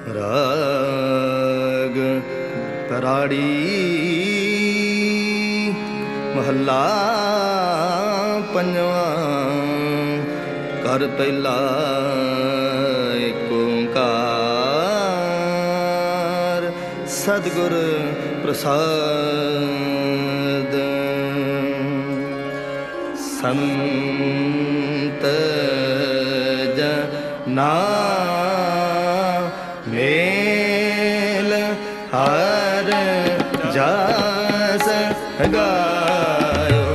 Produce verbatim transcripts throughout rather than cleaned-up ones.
राग कराड़ी महला पंजवा कर पहला एक ओंकार सतगुर प्रसाद संत जना मेल हर जस गायो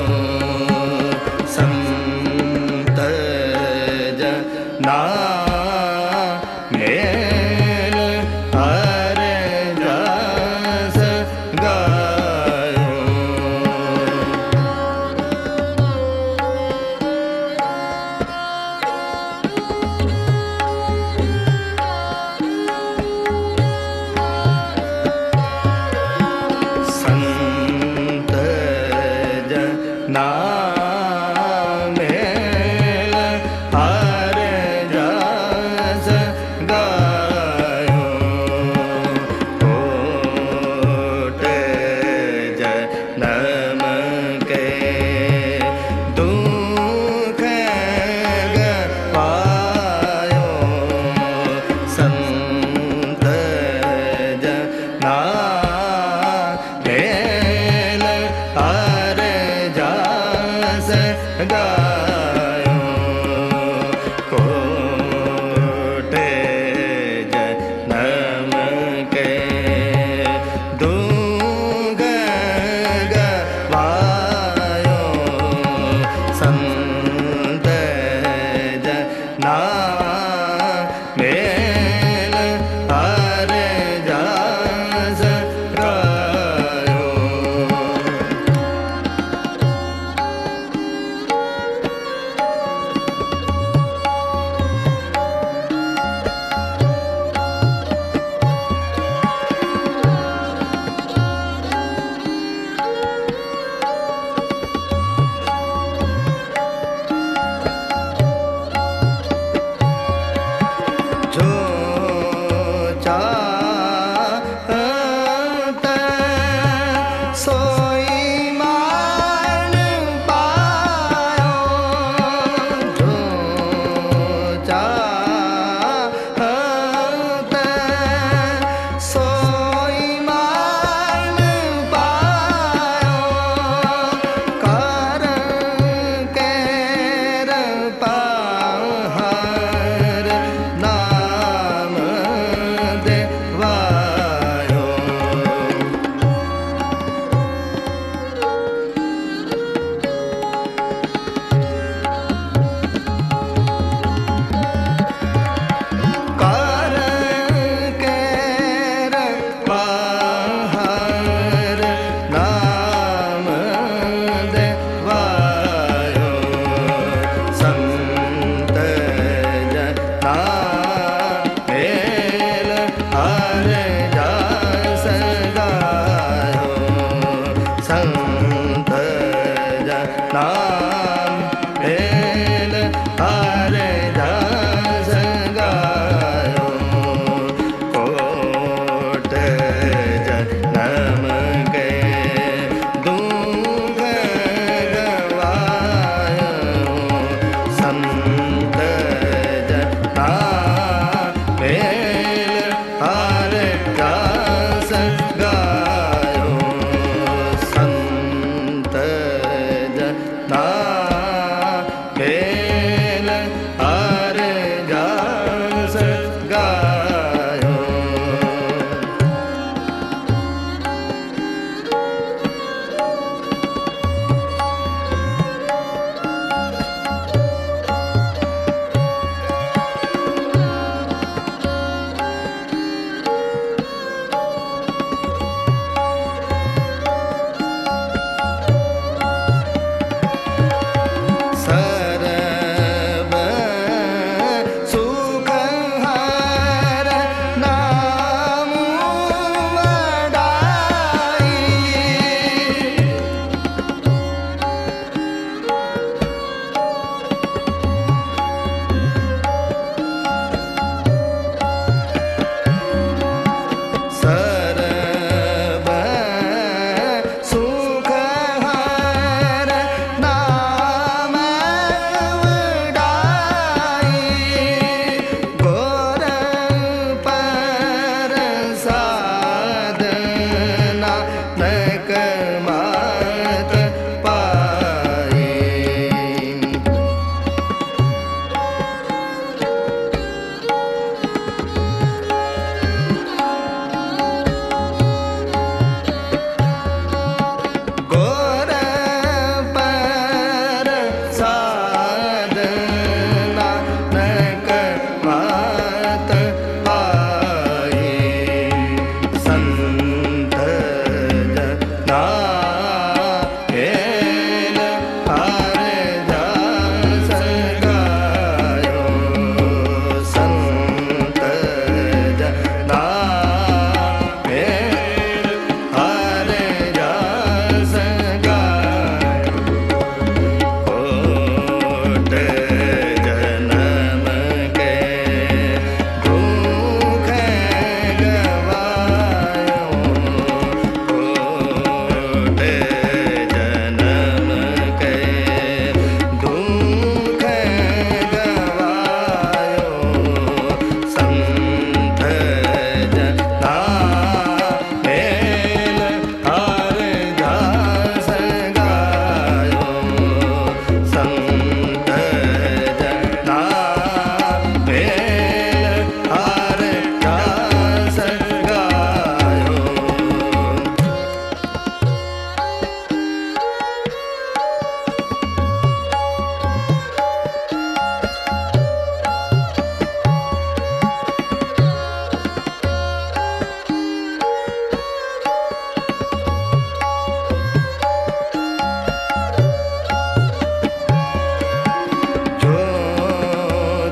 संत जना मेल हर जस गायो ना मेल हर जस गायो कोट जन्म के दुख गवायो संत जना मेल हर गायो कोट जन्म के दुख गवायो संत जना मेल हर जस गायो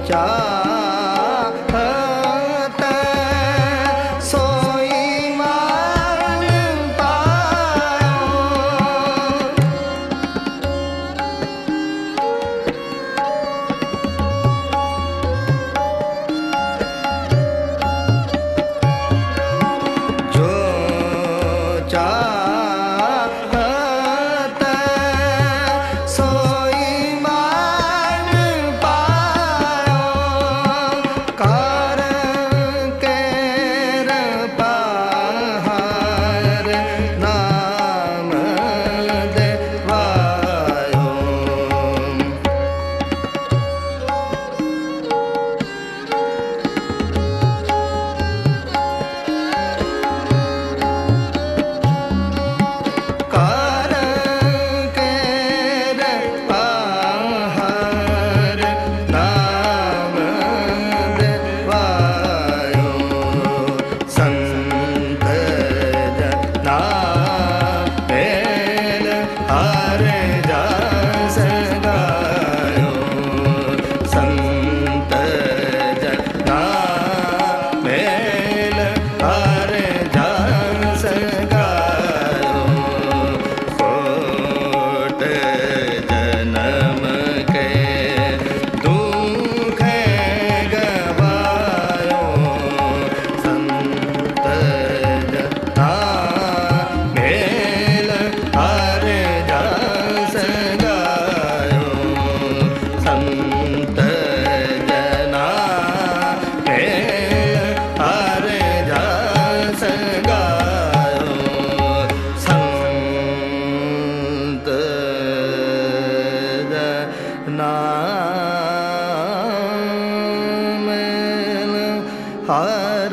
चाहत सोई मान पायो। जो चाहत सोई मान पायो। कर केर पहाड़ नाम देवायो। कर केर पहाड़ नाम देवायो। संत जना मेल हर जस गायो। संत जना मेल हर जस गायो। कोट जन्म के दुख गवायो। संत जना मेल हर जस गायो। संत जना मेल हर जस गायो। संत जना मेल हर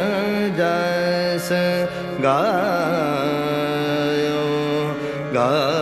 जस गायो। गा